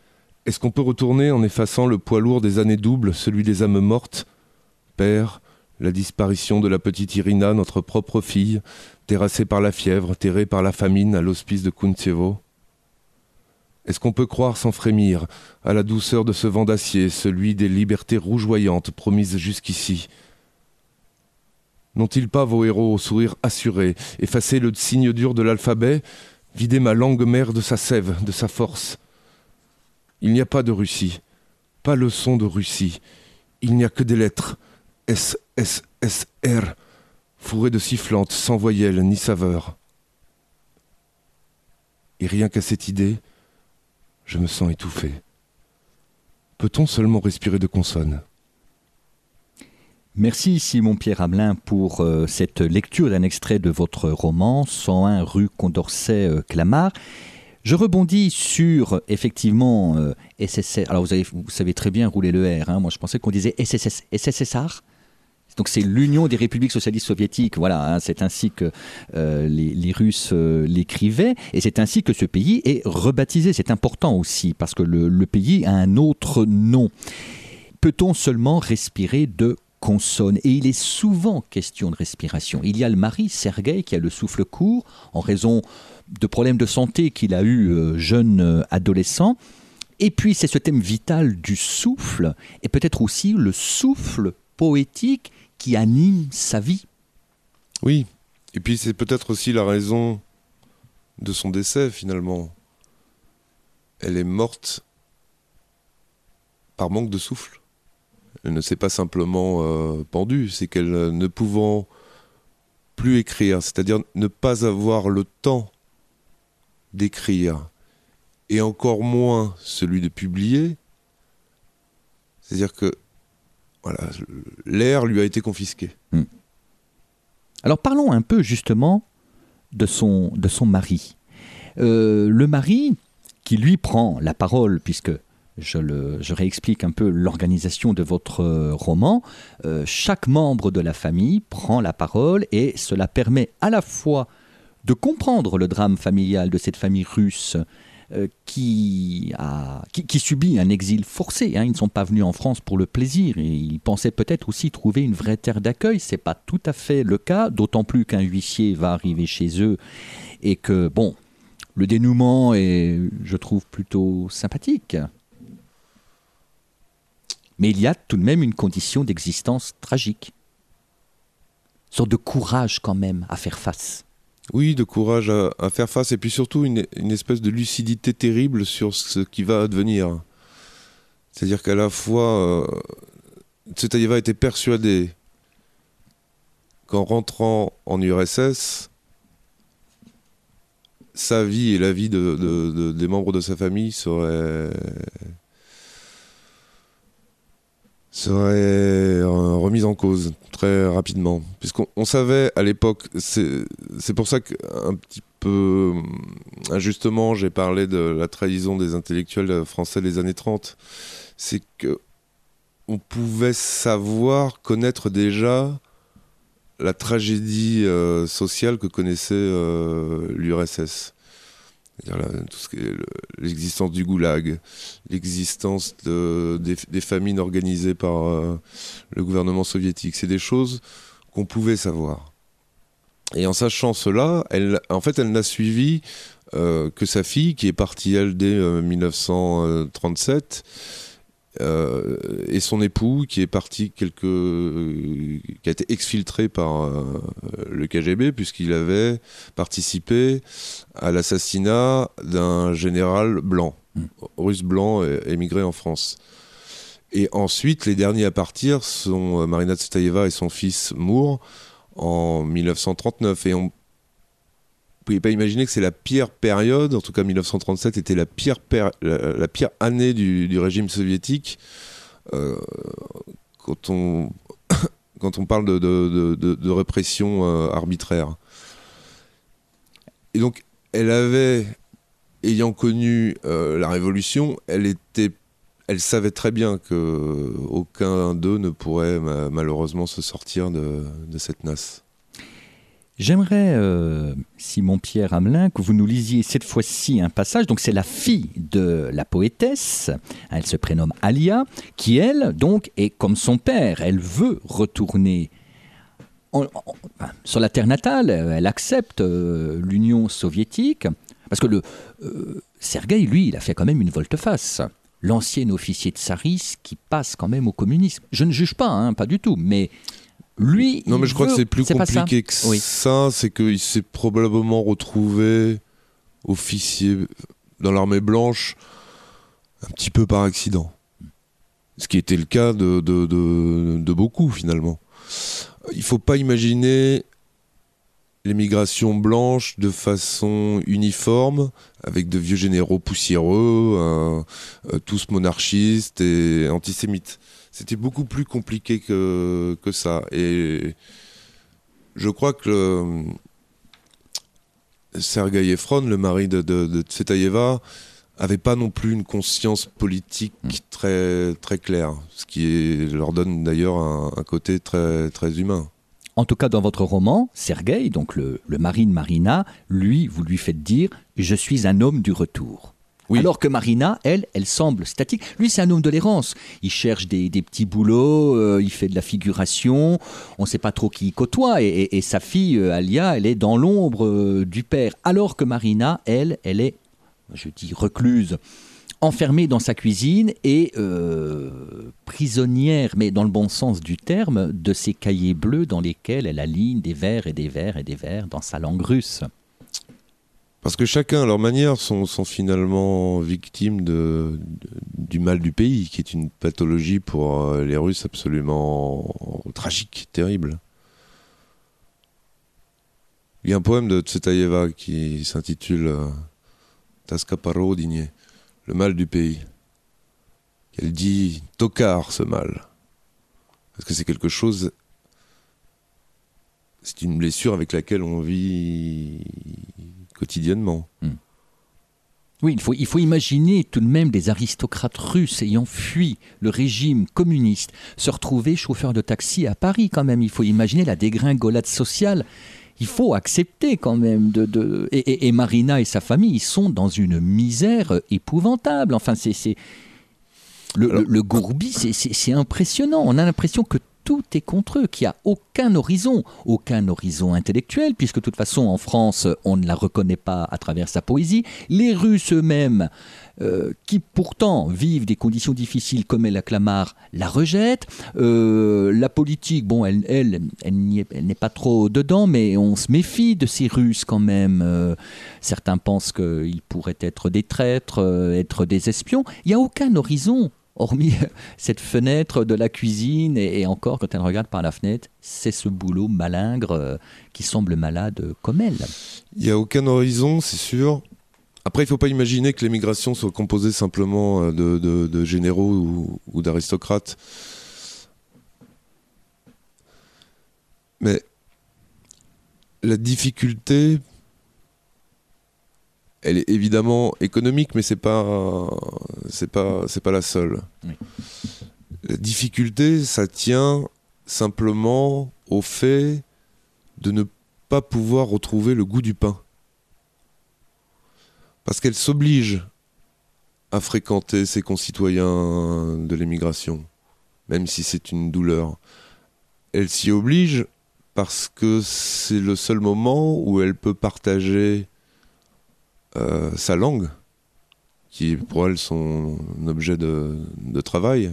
Est-ce qu'on peut retourner en effaçant le poids lourd des années doubles, celui des âmes mortes ? Père, La disparition de la petite Irina, notre propre fille, terrassée par la fièvre, terrée par la famine à l'hospice de Kuntsevo. Est-ce qu'on peut croire sans frémir à la douceur de ce vent d'acier, celui des libertés rougeoyantes promises jusqu'ici? N'ont-ils pas, vos héros, au sourire assuré, effacé le signe dur de l'alphabet, vidé ma langue mère de sa sève, de sa force? Il n'y a pas de Russie, pas le son de Russie. Il n'y a que des lettres, S, S, S, R, fourrées de sifflantes, sans voyelles ni saveur. Et rien qu'à cette idée, je me sens étouffé. Peut-on seulement respirer de consonnes? Merci Simon-Pierre Hamelin pour euh, cette lecture d'un extrait de votre roman cent un rue Condorcet-Clamart. Je rebondis sur, effectivement, euh, S S R. Alors, vous, avez, vous savez très bien rouler le R. Hein. Moi, je pensais qu'on disait S S S, S S S R. Donc, c'est l'Union des républiques socialistes soviétiques. Voilà, hein, c'est ainsi que euh, les, les Russes euh, l'écrivaient. Et c'est ainsi que ce pays est rebaptisé. C'est important aussi, parce que le, le pays a un autre nom. Peut-on seulement respirer de consonnes? Et il est souvent question de respiration. Il y a le mari, Sergueï, qui a le souffle court, en raison de problèmes de santé qu'il a eu euh, jeune euh, adolescent. Et puis c'est ce thème vital du souffle, et peut-être aussi le souffle poétique qui anime sa vie. Oui, et puis c'est peut-être aussi la raison de son décès finalement. Elle est morte par manque de souffle. Elle ne s'est pas simplement euh, pendue, c'est qu'elle euh, ne pouvant plus écrire, c'est-à-dire ne pas avoir le temps d'écrire, et encore moins celui de publier, c'est-à-dire que voilà, l'air lui a été confisqué. Hmm. Alors parlons un peu justement de son, de son mari. Euh, le mari qui lui prend la parole, puisque je, le, je réexplique un peu l'organisation de votre roman, euh, chaque membre de la famille prend la parole et cela permet à la fois de comprendre le drame familial de cette famille russe euh, qui, a, qui, qui subit un exil forcé. Hein. Ils ne sont pas venus en France pour le plaisir et ils pensaient peut-être aussi trouver une vraie terre d'accueil. Ce n'est pas tout à fait le cas, d'autant plus qu'un huissier va arriver chez eux et que, bon, le dénouement est, je trouve, plutôt sympathique. Mais il y a tout de même une condition d'existence tragique. Une sorte de courage quand même à faire face. Oui, de courage à, à faire face, et puis surtout une, une espèce de lucidité terrible sur ce qui va advenir. C'est-à-dire qu'à la fois, euh, Tsvetaeva était persuadé qu'en rentrant en U R S S, sa vie et la vie de, de, de, des membres de sa famille seraient, seraient remises en cause très rapidement. Puisqu'on on savait à l'époque, c'est, c'est pour ça qu'un petit peu injustement j'ai parlé de la trahison des intellectuels français des années trente, c'est qu'on pouvait savoir, connaître déjà la tragédie euh, sociale que connaissait euh, l'U R S S. C'est-à-dire là, tout ce qui est le, l'existence du goulag, l'existence de, des, des famines organisées par euh, le gouvernement soviétique. C'est des choses qu'on pouvait savoir. Et en sachant cela, elle, en fait, elle n'a suivi euh, que sa fille, qui est partie, elle, dès euh, dix-neuf cent trente-sept, Euh, et son époux qui est parti quelque, euh, qui a été exfiltré par euh, le K G B puisqu'il avait participé à l'assassinat d'un général blanc, mmh. russe blanc émigré en France. Et ensuite, les derniers à partir sont Marina Tsvetaeva et son fils Moore en dix-neuf cent trente-neuf. Et on ne pouvez pas imaginer que c'est la pire période, en tout cas dix-neuf cent trente-sept était la pire, per, la, la pire année du, du régime soviétique euh, quand, on, quand on parle de, de, de, de répression euh, arbitraire. Et donc, elle avait, ayant connu euh, la révolution, elle, était, elle savait très bien qu'aucun d'eux ne pourrait ma, malheureusement se sortir de, de cette nasse. J'aimerais, euh, Simon-Pierre Hamelin, que vous nous lisiez cette fois-ci un passage. Donc, c'est la fille de la poétesse, elle se prénomme Alia, qui, elle, donc, est comme son père. Elle veut retourner on, on, sur la terre natale, elle accepte euh, l'Union soviétique, parce que le euh, Sergueï, lui, il a fait quand même une volte-face. L'ancien officier tsariste qui passe quand même au communisme. Je ne juge pas, hein, pas du tout, mais lui... Non, mais je crois veut... que c'est plus c'est compliqué que oui. ça, c'est qu'il s'est probablement retrouvé officier dans l'armée blanche un petit peu par accident. Ce qui était le cas de, de, de, de beaucoup, finalement. Il ne faut pas imaginer l'émigration blanche de façon uniforme, avec de vieux généraux poussiéreux, euh, euh, tous monarchistes et antisémites. C'était beaucoup plus compliqué que, que ça. Et je crois que le, Sergueï Efron, le mari de, de, de Tsvetaeva, n'avait pas non plus une conscience politique très, très claire, ce qui est, leur donne d'ailleurs un, un côté très, très humain. En tout cas, dans votre roman, Sergueï, donc le, le mari de Marina, lui, vous lui faites dire « Je suis un homme du retour ». Oui. Alors que Marina, elle, elle semble statique. Lui, c'est un homme de l'errance. Il cherche des, des petits boulots, euh, il fait de la figuration, on ne sait pas trop qui il côtoie. Et, et, et sa fille, euh, Alia, elle est dans l'ombre euh, du père. Alors que Marina, elle, elle est, je dis, recluse, enfermée dans sa cuisine et euh, prisonnière, mais dans le bon sens du terme, de ces cahiers bleus dans lesquels elle aligne des vers et des vers et des vers dans sa langue russe. Parce que chacun, à leur manière, sont, sont finalement victimes de, de, du mal du pays, qui est une pathologie pour les Russes absolument tragique, terrible. Il y a un poème de Tsvetaeva qui s'intitule « Toska po rodine », le mal du pays. Elle dit « tocard, ce mal ». Parce que c'est quelque chose... C'est une blessure avec laquelle on vit quotidiennement. Mmh. Oui, il faut, il faut imaginer tout de même des aristocrates russes ayant fui le régime communiste se retrouver chauffeur de taxi à Paris quand même. Il faut imaginer la dégringolade sociale. Il faut accepter quand même. De, de... Et, et, et Marina et sa famille, ils sont dans une misère épouvantable. Enfin, c'est... c'est... Le, Alors... le, le gourbi, c'est, c'est, c'est impressionnant. On a l'impression que tout est contre eux, qu'il n'y a aucun horizon, aucun horizon intellectuel, puisque de toute façon, en France, on ne la reconnaît pas à travers sa poésie. Les Russes eux-mêmes, euh, qui pourtant vivent des conditions difficiles comme elle acclamare, la rejettent. Euh, la politique, bon, elle, elle, elle, n'y est, elle n'est pas trop dedans, mais on se méfie de ces Russes quand même. Euh, certains pensent qu'ils pourraient être des traîtres, euh, être des espions. Il n'y a aucun horizon. Hormis cette fenêtre de la cuisine, et, et encore, quand elle regarde par la fenêtre, c'est ce boulot malingre euh, qui semble malade comme elle. Il n'y a aucun horizon, c'est sûr. Après, il ne faut pas imaginer que l'émigration soit composée simplement de, de, de généraux ou, ou d'aristocrates. Mais la difficulté... Elle est évidemment économique, mais c'est pas, c'est pas, c'est pas la seule. Oui. La difficulté, ça tient simplement au fait de ne pas pouvoir retrouver le goût du pain. Parce qu'elle s'oblige à fréquenter ses concitoyens de l'émigration, même si c'est une douleur. Elle s'y oblige parce que c'est le seul moment où elle peut partager Euh, sa langue, qui est pour elle son objet de, de travail.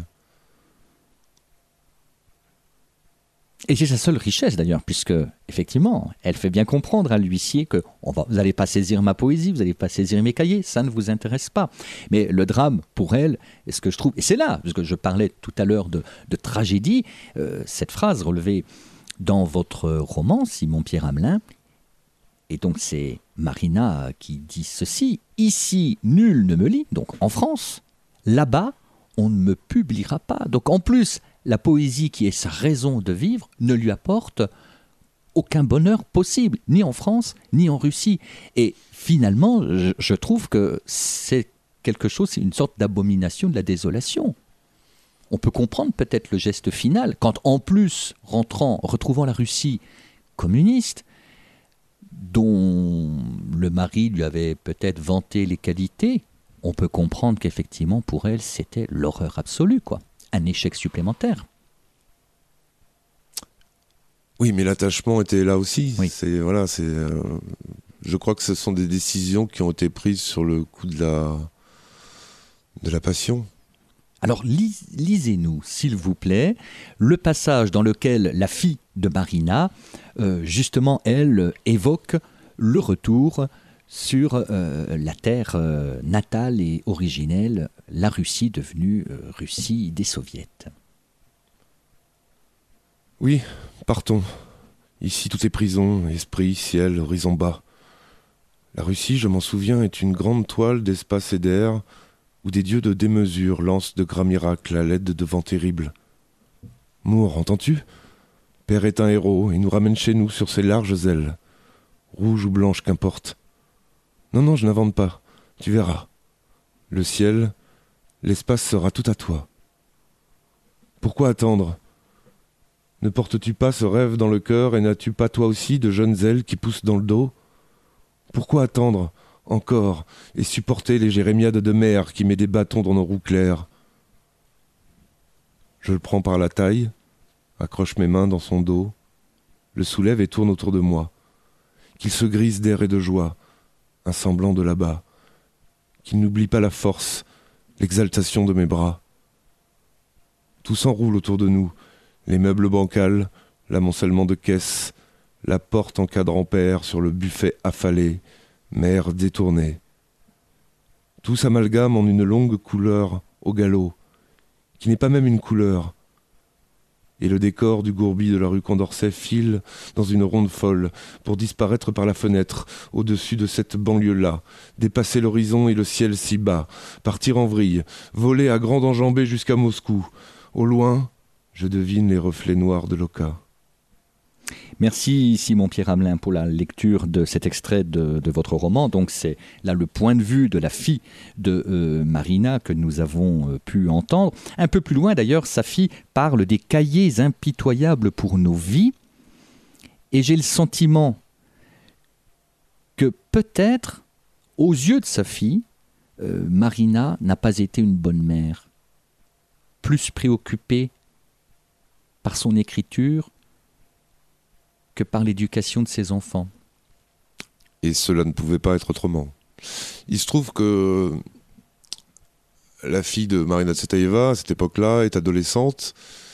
Et c'est sa seule richesse d'ailleurs, puisque effectivement, elle fait bien comprendre à l'huissier que on va, vous n'allez pas saisir ma poésie, vous n'allez pas saisir mes cahiers, ça ne vous intéresse pas. Mais le drame pour elle, est ce que je trouve, et c'est là, parce que je parlais tout à l'heure de, de tragédie, euh, cette phrase relevée dans votre roman, Simon-Pierre Hamelin, et donc c'est Marina qui dit ceci, « Ici, nul ne me lit », donc en France, là-bas, on ne me publiera pas. Donc en plus, la poésie qui est sa raison de vivre ne lui apporte aucun bonheur possible, ni en France, ni en Russie. Et finalement, je, je trouve que c'est quelque chose, c'est une sorte d'abomination de la désolation. On peut comprendre peut-être le geste final, quand en plus, rentrant, retrouvant la Russie communiste, dont le mari lui avait peut-être vanté les qualités, on peut comprendre qu'effectivement, pour elle, c'était l'horreur absolue, quoi. Un échec supplémentaire. Oui, mais l'attachement était là aussi. Oui. C'est, voilà, c'est, euh, je crois que ce sont des décisions qui ont été prises sur le coup de la, de la passion. Alors lis- lisez-nous, s'il vous plaît, le passage dans lequel la fille de Marina, euh, justement, elle évoque le retour sur euh, la terre euh, natale et originelle, la Russie devenue euh, Russie des Soviets. Oui, partons. Ici, tout est prison, esprit, ciel, horizon bas. La Russie, je m'en souviens, est une grande toile d'espace et d'air où des dieux de démesure lancent de gras miracles à l'aide de vents terribles. Moore, entends-tu ? Père est un héros et nous ramène chez nous sur ses larges ailes. Rouge ou blanche, qu'importe. Non, non, je n'invente pas. Tu verras. Le ciel, l'espace sera tout à toi. Pourquoi attendre ? Ne portes-tu pas ce rêve dans le cœur et n'as-tu pas toi aussi de jeunes ailes qui poussent dans le dos ? Pourquoi attendre encore et supporter les jérémiades de mer qui met des bâtons dans nos roues claires ? Je le prends par la taille, accroche mes mains dans son dos, le soulève et tourne autour de moi. Qu'il se grise d'air et de joie, un semblant de là-bas. Qu'il n'oublie pas la force, l'exaltation de mes bras. Tout s'enroule autour de nous. Les meubles bancals, l'amoncellement de caisses, la porte en cadran pair sur le buffet affalé, mer détournée. Tout s'amalgame en une longue couleur au galop, qui n'est pas même une couleur. Et le décor du gourbi de la rue Condorcet file dans une ronde folle pour disparaître par la fenêtre au-dessus de cette banlieue-là, dépasser l'horizon et le ciel si bas, partir en vrille, voler à grande enjambée jusqu'à Moscou. Au loin, je devine les reflets noirs de l'Oka. Merci Simon-Pierre Hamelin pour la lecture de cet extrait de, de votre roman. Donc c'est là le point de vue de la fille de euh, Marina que nous avons euh, pu entendre. Un peu plus loin d'ailleurs, sa fille parle des cahiers impitoyables pour nos vies. Et j'ai le sentiment que peut-être, aux yeux de sa fille, euh, Marina n'a pas été une bonne mère. Plus préoccupée par son écriture que par l'éducation de ses enfants. Et cela ne pouvait pas être autrement. Il se trouve que la fille de Marina Tsvetaeva, à cette époque-là, est adolescente.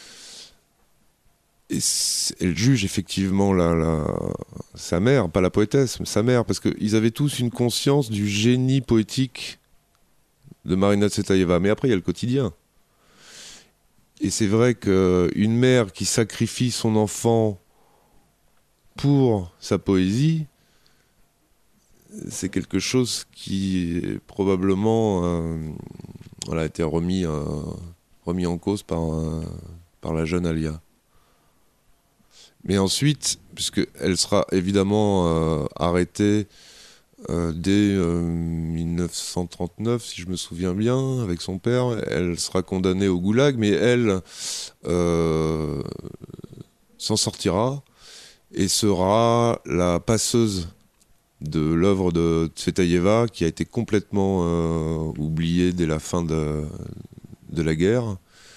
Et elle juge effectivement la, la, sa mère, pas la poétesse, mais sa mère, parce qu'ils avaient tous une conscience du génie poétique de Marina Tsvetaeva. Mais après, il y a le quotidien. Et c'est vrai qu'une mère qui sacrifie son enfant pour sa poésie, c'est quelque chose qui est probablement euh, voilà, a été remis, euh, remis en cause par, euh, par la jeune Alia. Mais ensuite, puisqu'elle sera évidemment euh, arrêtée euh, dès euh, dix-neuf cent trente-neuf, si je me souviens bien, avec son père, elle sera condamnée au goulag, mais elle euh, s'en sortira et sera la passeuse de l'œuvre de Tsvetaeva, qui a été complètement euh, oubliée dès la fin de, de la guerre,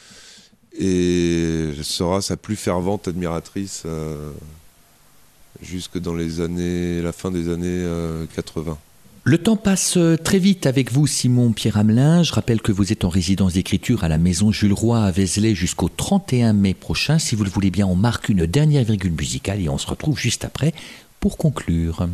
et sera sa plus fervente admiratrice euh, jusque dans les années, la fin des années euh, quatre-vingts. Le temps passe très vite avec vous, Simon-Pierre Hamelin. Je rappelle que vous êtes en résidence d'écriture à la Maison Jules Roy à Vézelay jusqu'au trente et un mai prochain. Si vous le voulez bien, on marque une dernière virgule musicale et on se retrouve juste après pour conclure.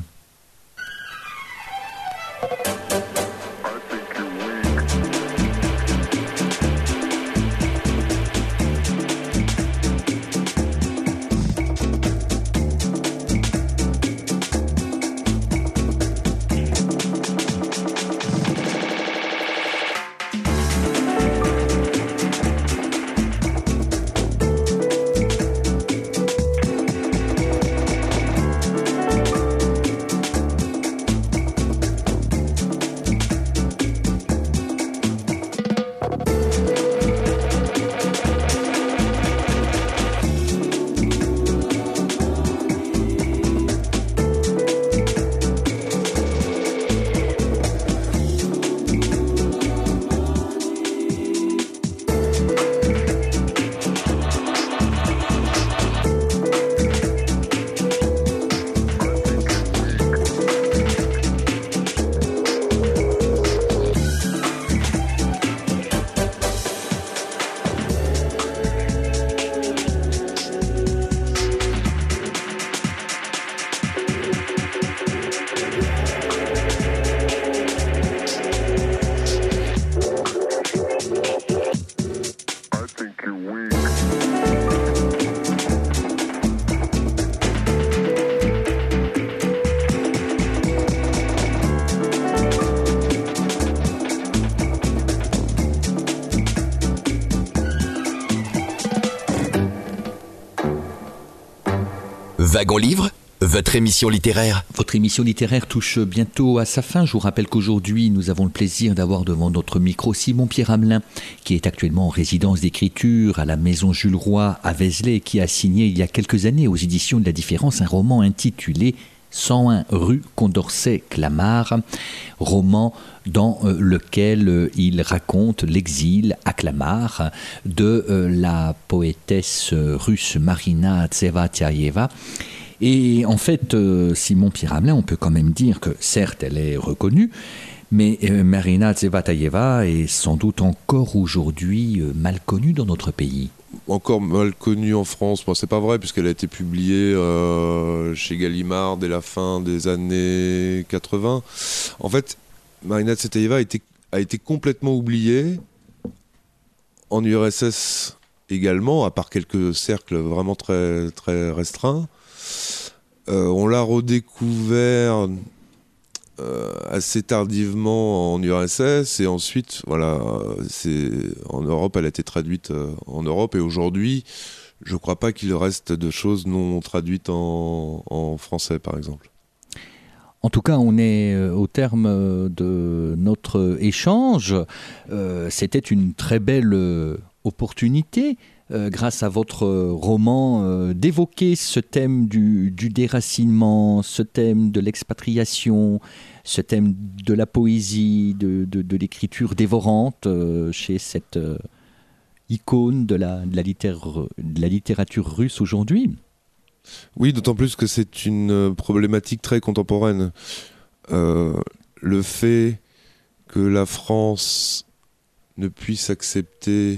Wagon Livre, votre émission littéraire. Votre émission littéraire touche bientôt à sa fin. Je vous rappelle qu'aujourd'hui, nous avons le plaisir d'avoir devant notre micro Simon-Pierre Hamelin, qui est actuellement en résidence d'écriture à la Maison Jules Roy à Vézelay, et qui a signé il y a quelques années aux éditions de La Différence un roman intitulé cent un rue Condorcet-Clamart, roman dans euh, lequel euh, il raconte l'exil à Clamart de euh, la poétesse euh, russe Marina Tsvetaeva. Et en fait, euh, Simon-Pierre Hamelin, on peut quand même dire que certes, elle est reconnue, mais euh, Marina Tsvetaeva est sans doute encore aujourd'hui euh, mal connue dans notre pays. Encore mal connue en France, bon, c'est pas vrai puisqu'elle a été publiée euh, chez Gallimard dès la fin des années quatre-vingts. En fait, Marina Tsvetaeva a été, a été complètement oubliée en U R S S également, à part quelques cercles vraiment très, très restreints. Euh, on l'a redécouvert euh, assez tardivement en U R S S et ensuite, voilà, c'est, en Europe, elle a été traduite euh, en Europe et aujourd'hui, je ne crois pas qu'il reste de choses non traduites en, en français, par exemple. En tout cas, on est au terme de notre échange. Euh, c'était une très belle opportunité, euh, grâce à votre roman, euh, d'évoquer ce thème du, du déracinement, ce thème de l'expatriation, ce thème de la poésie, de, de, de l'écriture dévorante euh, chez cette euh, icône de la, de, la littér- de la littérature russe aujourd'hui. Oui, d'autant plus que c'est une problématique très contemporaine. Euh, le fait que la France ne puisse accepter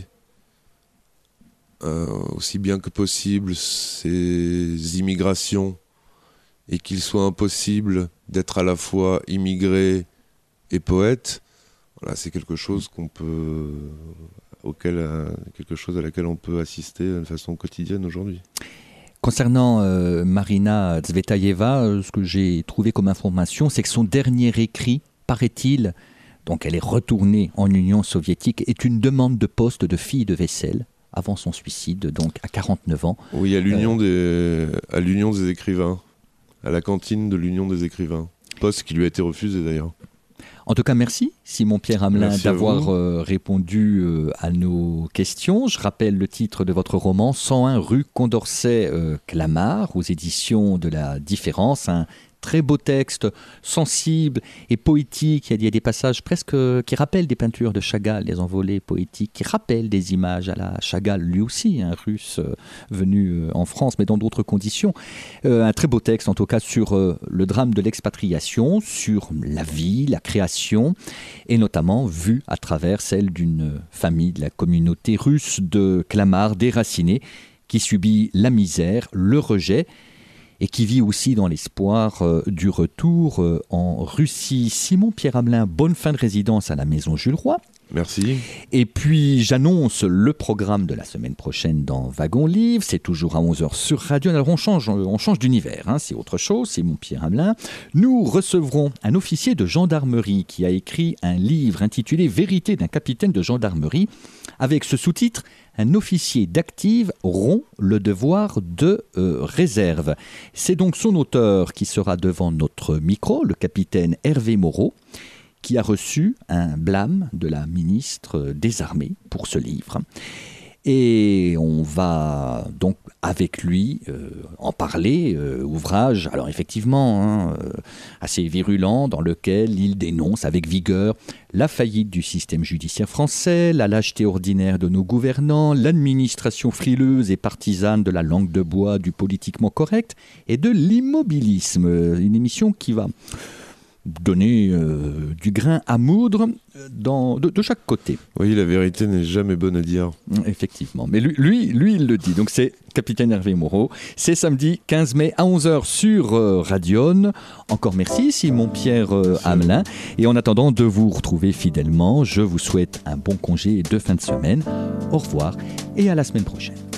euh, aussi bien que possible ces immigrations et qu'il soit impossible d'être à la fois immigré et poète, voilà, c'est quelque chose qu'on peut, auquel, quelque chose à laquelle on peut assister de façon quotidienne aujourd'hui. Concernant euh, Marina Tsvetaeva, euh, ce que j'ai trouvé comme information, c'est que son dernier écrit, paraît-il, donc elle est retournée en Union soviétique, est une demande de poste de fille de vaisselle avant son suicide, donc à quarante-neuf ans. Oui, à l'Union, euh... des, à l'Union des écrivains, à la cantine de l'Union des écrivains. Poste qui lui a été refusé d'ailleurs. En tout cas, merci Simon-Pierre Hamelin merci d'avoir euh, répondu euh, à nos questions. Je rappelle le titre de votre roman, cent un rue Condorcet-Clamart, euh, aux éditions de La Différence. Un très beau texte, sensible et poétique. Il y a des passages presque qui rappellent des peintures de Chagall, des envolées poétiques, qui rappellent des images à la Chagall, lui aussi, un russe euh, venu euh, en France, mais dans d'autres conditions. Euh, un très beau texte, en tout cas, sur euh, le drame de l'expatriation, sur la vie, la création, et notamment vu à travers celle d'une famille de la communauté russe de Clamart, déracinée, qui subit la misère, le rejet, et qui vit aussi dans l'espoir euh, du retour euh, en Russie. Simon-Pierre Hamelin, bonne fin de résidence à la Maison Jules Roy. Merci. Et puis j'annonce le programme de la semaine prochaine dans Wagon Livre. C'est toujours à onze heures sur Radio. Alors on change, on change d'univers, hein, c'est autre chose, Simon-Pierre Hamelin. Nous recevrons un officier de gendarmerie qui a écrit un livre intitulé « Vérité d'un capitaine de gendarmerie » avec ce sous-titre « Un officier d'active rompt le devoir de euh, réserve ». C'est donc son auteur qui sera devant notre micro, le capitaine Hervé Moreau, qui a reçu un blâme de la ministre des Armées pour ce livre. Et on va donc avec lui euh, en parler, euh, ouvrage, alors effectivement, hein, euh, assez virulent, dans lequel il dénonce avec vigueur la faillite du système judiciaire français, la lâcheté ordinaire de nos gouvernants, l'administration frileuse et partisane de la langue de bois, du politiquement correct et de l'immobilisme. Une émission qui va donner euh, du grain à moudre dans, de, de chaque côté. Oui, la vérité n'est jamais bonne à dire. Effectivement, mais lui, lui, lui il le dit. Donc c'est Capitaine Hervé Moreau. C'est samedi quinze mai à onze heures sur euh, Radion. Encore merci Simon-Pierre euh, Hamelin. Et en attendant de vous retrouver fidèlement, je vous souhaite un bon congé de fin de semaine. Au revoir et à la semaine prochaine.